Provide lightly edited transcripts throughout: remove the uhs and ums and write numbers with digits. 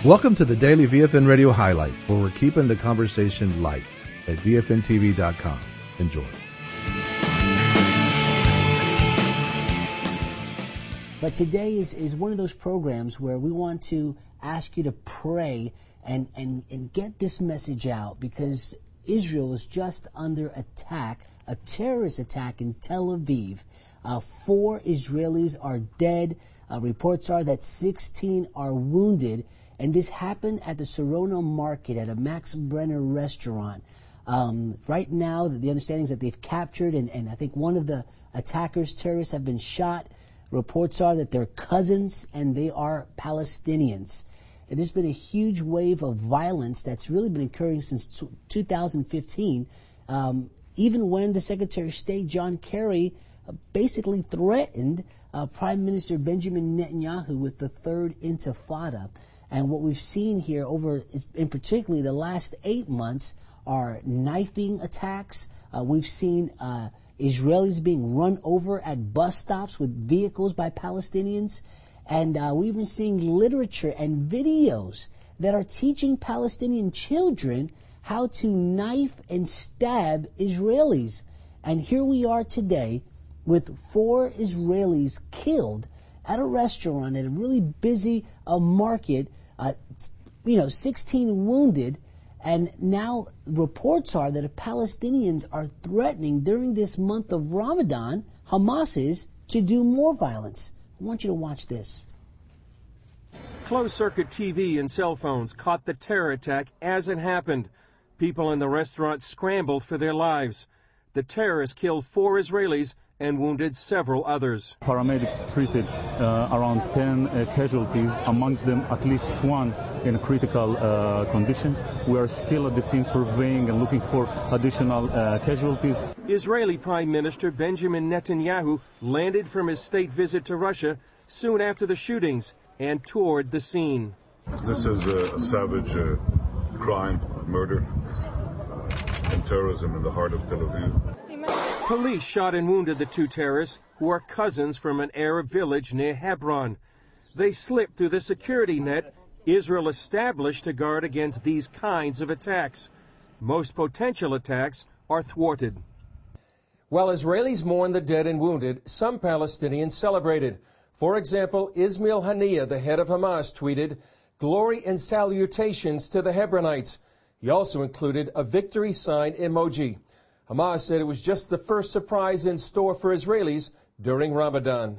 Welcome to the Daily VFN Radio Highlights, where we're keeping the conversation light at VFNTV.com. Enjoy. But today is one of those programs where we want to ask you to pray and get this message out, because Israel is just under attack, a terrorist attack in Tel Aviv. 4 Israelis are dead. Reports are that 16 are wounded. And this happened at the Sarona Market at a Max Brenner restaurant. Right now, the understanding is that they've captured, and I think one of the attackers, terrorists, have been shot. Reports are that they're cousins and they are Palestinians. And there's been a huge wave of violence that's really been occurring since 2015, even when the Secretary of State, John Kerry, basically threatened Prime Minister Benjamin Netanyahu with the third intifada. And what we've seen here over, in particularly the last 8 months, are knifing attacks. We've seen Israelis being run over at bus stops with vehicles by Palestinians. And we've been seeing literature and videos that are teaching Palestinian children how to knife and stab Israelis. And here we are today with 4 Israelis killed at a restaurant at a really busy market, 16 wounded, and now reports are that Palestinians are threatening during this month of Ramadan, Hamas is, to do more violence. I want you to watch this. Closed-circuit TV and cell phones caught the terror attack as it happened. People in the restaurant scrambled for their lives. The terrorists killed 4 Israelis and wounded several others. Paramedics treated around 10 casualties, amongst them at least 1 in a critical condition. We are still at the scene surveying and looking for additional casualties. Israeli Prime Minister Benjamin Netanyahu landed from his state visit to Russia soon after the shootings and toured the scene. This is a savage crime, murder, and terrorism in the heart of Tel Aviv. Police shot and wounded the 2 terrorists, who are cousins from an Arab village near Hebron. They slipped through the security net Israel established to guard against these kinds of attacks. Most potential attacks are thwarted. While Israelis mourn the dead and wounded, some Palestinians celebrated. For example, Ismail Haniyeh, the head of Hamas, tweeted, "Glory and salutations to the Hebronites." He also included a victory sign emoji. Hamas said it was just the first surprise in store for Israelis during Ramadan.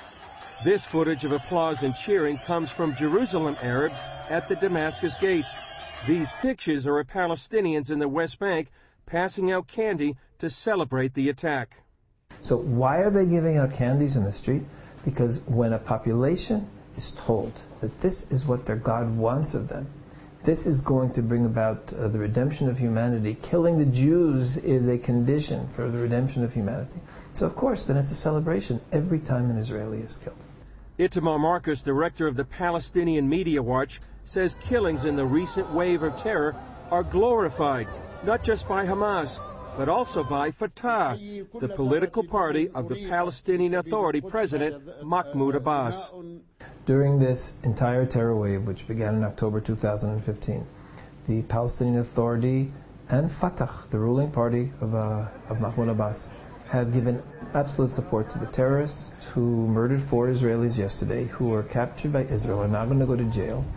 This footage of applause and cheering comes from Jerusalem Arabs at the Damascus Gate. These pictures are of Palestinians in the West Bank passing out candy to celebrate the attack. So why are they giving out candies in the street? Because when a population is told that this is what their God wants of them, this is going to bring about the redemption of humanity. Killing the Jews is a condition for the redemption of humanity. So of course, then it's a celebration every time an Israeli is killed. Itamar Marcus, director of the Palestinian Media Watch, says killings in the recent wave of terror are glorified, not just by Hamas, but also by Fatah, the political party of the Palestinian Authority President Mahmoud Abbas. During this entire terror wave, which began in October 2015, the Palestinian Authority and Fatah, the ruling party of Mahmoud Abbas, have given absolute support to the terrorists who murdered 4 Israelis yesterday, who were captured by Israel, are now going to go to jail.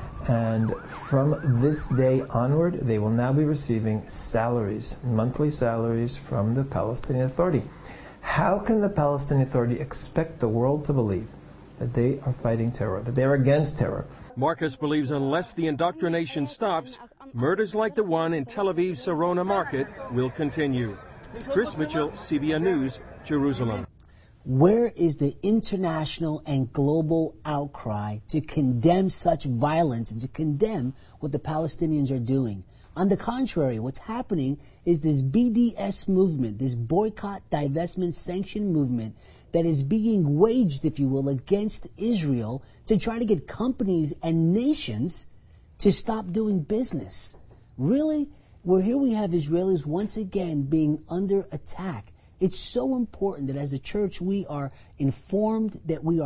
And from this day onward, they will now be receiving salaries, monthly salaries from the Palestinian Authority. How can the Palestinian Authority expect the world to believe that they are fighting terror, that they are against terror? Marcus believes unless the indoctrination stops, murders like the one in Tel Aviv's Sarona Market will continue. Chris Mitchell, CBN News, Jerusalem. Where is the international and global outcry to condemn such violence and to condemn what the Palestinians are doing? On the contrary, what's happening is this BDS movement, this boycott, divestment, sanction movement that is being waged, if you will, against Israel to try to get companies and nations to stop doing business. Really? Well, here we have Israelis once again being under attack. It's so important that as a church we are informed, that we are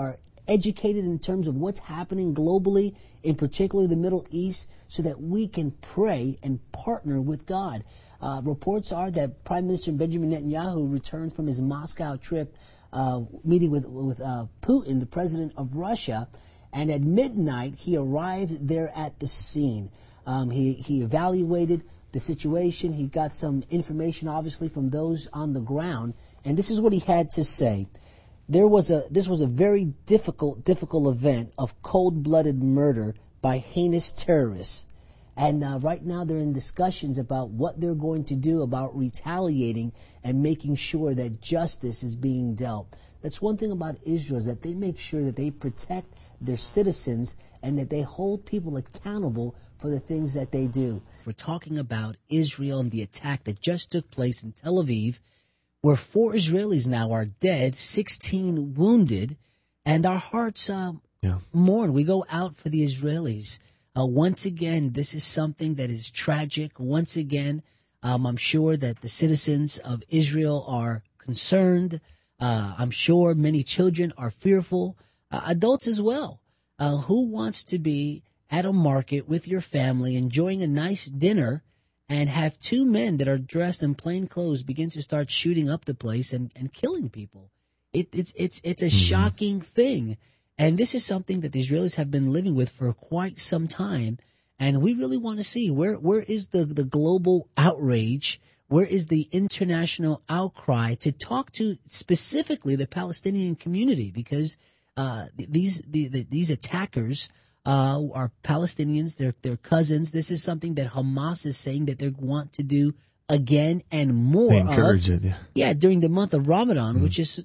educated in terms of what's happening globally, in particular the Middle East, so that we can pray and partner with God. Reports are that Prime Minister Benjamin Netanyahu returned from his Moscow trip, meeting with Putin, the president of Russia, and at midnight he arrived there at the scene. He evaluated the situation. He got some information, obviously, from those on the ground, and this is what he had to say. This was a very difficult event of cold-blooded murder by heinous terrorists. And right now they're in discussions about what they're going to do about retaliating and making sure that justice is being dealt. That's one thing about Israel, is that they make sure that they protect their citizens and that they hold people accountable for the things that they do. We're talking about Israel and the attack that just took place in Tel Aviv, where 4 Israelis now are dead, 16 wounded, and our hearts mourn. We go out for the Israelis. Once again, this is something that is tragic. Once again, I'm sure that the citizens of Israel are concerned. I'm sure many children are fearful, adults as well. Who wants to be at a market with your family, enjoying a nice dinner, and have 2 men that are dressed in plain clothes begin to start shooting up the place and killing people? It's a shocking thing. And this is something that the Israelis have been living with for quite some time. And we really want to see where is the global outrage, where is the international outcry to talk to specifically the Palestinian community, because these attackers are Palestinians, they're cousins. This is something that Hamas is saying that they want to do again and more. They encourage it, yeah, during the month of Ramadan, which is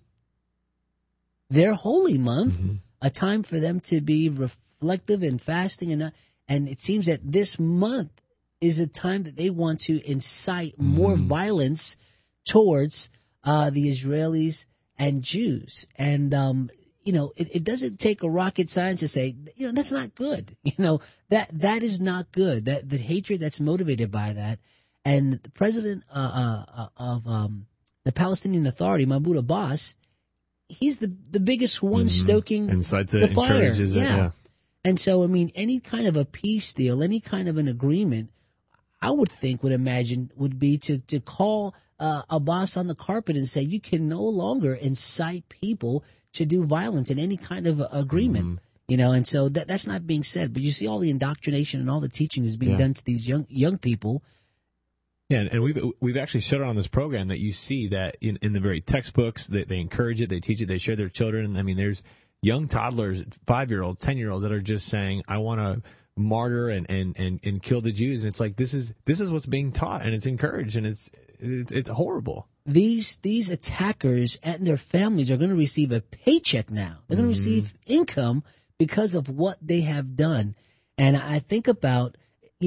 their holy month, a time for them to be reflective and fasting, and it seems that this month is a time that they want to incite more violence towards the Israelis and Jews. And it doesn't take a rocket science to say, that's not good. That is not good. That the hatred that's motivated by that. And the president of the Palestinian Authority, Mahmoud Abbas, he's the biggest one stoking Incites the it, fire. encourages it, yeah. And so, any kind of a peace deal, any kind of an agreement, I would imagine would be to call Abbas on the carpet and say, you can no longer incite people to do violence in any kind of agreement. And so that's not being said. But you see all the indoctrination and all the teaching is being done to these young people. Yeah, and we've actually showed it on this program that you see that in the very textbooks, they encourage it, they teach it, they share their children. I mean, there's young toddlers, 5-year-olds, 10-year-olds that are just saying, I want to martyr and kill the Jews. And it's like, this is what's being taught, and it's encouraged, and it's horrible. These attackers and their families are going to receive a paycheck now. They're going to receive income because of what they have done. And I think about,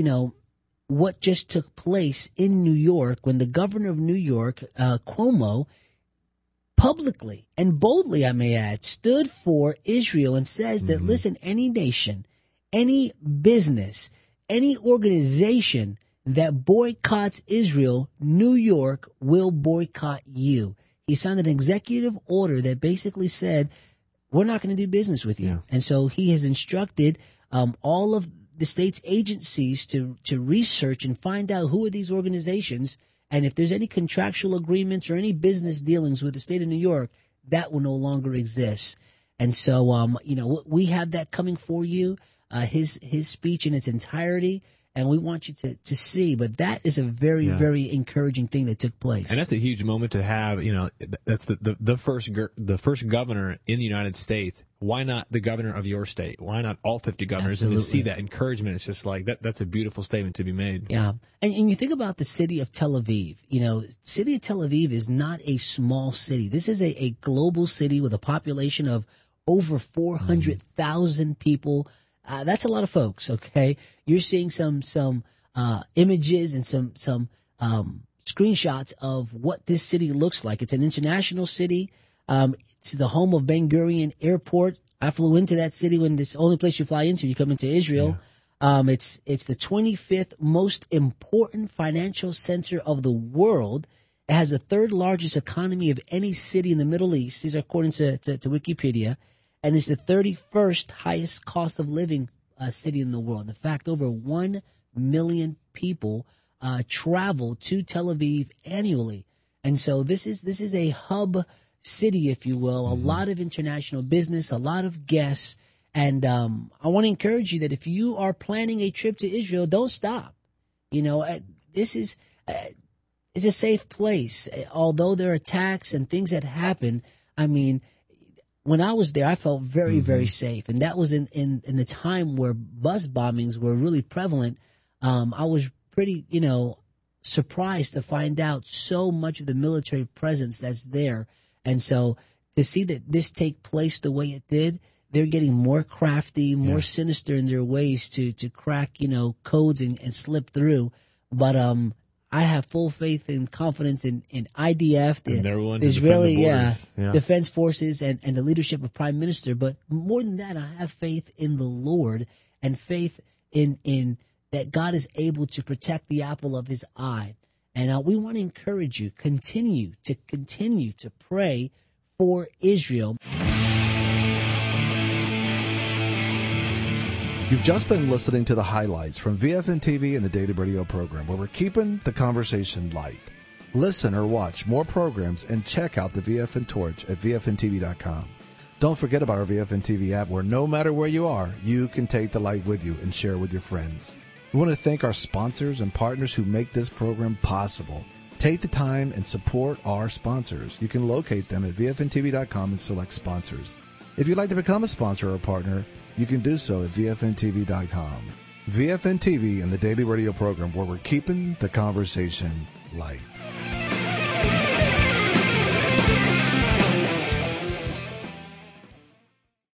what just took place in New York when the governor of New York, Cuomo, publicly and boldly, I may add, stood for Israel and says that, listen, any nation, any business, any organization that boycotts Israel, New York will boycott you. He signed an executive order that basically said, we're not going to do business with you. Yeah. And so he has instructed all of the state's agencies to research and find out who are these organizations, and if there's any contractual agreements or any business dealings with the state of New York, that will no longer exist. And so, we have that coming for you, his speech in its entirety, and we want you to see. But that is a very, very encouraging thing that took place. And that's a huge moment to have. That's the first governor in the United States. Why not the governor of your state? Why not all 50 governors? Absolutely. And to see that encouragement, it's just like that's a beautiful statement to be made. Yeah. And you think about the city of Tel Aviv. City of Tel Aviv is not a small city. This is a global city with a population of over 400,000 people. That's a lot of folks, okay? You're seeing some images and some screenshots of what this city looks like. It's an international city. It's the home of Ben Gurion Airport. I flew into that city when it's the only place you fly into. You come into Israel. Yeah. It's the 25th most important financial center of the world. It has the 3rd largest economy of any city in the Middle East. These are according to Wikipedia. and it's the 31st highest cost of living city in the world. In fact, over 1 million people travel to Tel Aviv annually. And so this is a hub city, if you will, a lot of international business, a lot of guests. And I want to encourage you that if you are planning a trip to Israel, don't stop. You know, this is it's a safe place. Although there are attacks and things that happen, I mean, when I was there, I felt very, very safe. And that was in the time where bus bombings were really prevalent. I was pretty, surprised to find out so much of the military presence that's there. And so to see that this take place the way it did, they're getting more crafty, more sinister in their ways to crack, codes and slip through. But I have full faith and confidence in IDF, the Israeli Defense Forces, and the leadership of Prime Minister. But more than that, I have faith in the Lord and faith in that God is able to protect the apple of his eye. And we want to encourage you, continue to pray for Israel. You've just been listening to the highlights from VFN TV and the Daily Radio program, where we're keeping the conversation light. Listen or watch more programs and check out the VFN Torch at VFNTV.com. Don't forget about our VFN TV app, where no matter where you are, you can take the light with you and share with your friends. We want to thank our sponsors and partners who make this program possible. Take the time and support our sponsors. You can locate them at VFNTV.com and select sponsors. If you'd like to become a sponsor or a partner, you can do so at VFNTV.com. VFN TV and the Daily Radio program, where we're keeping the conversation light.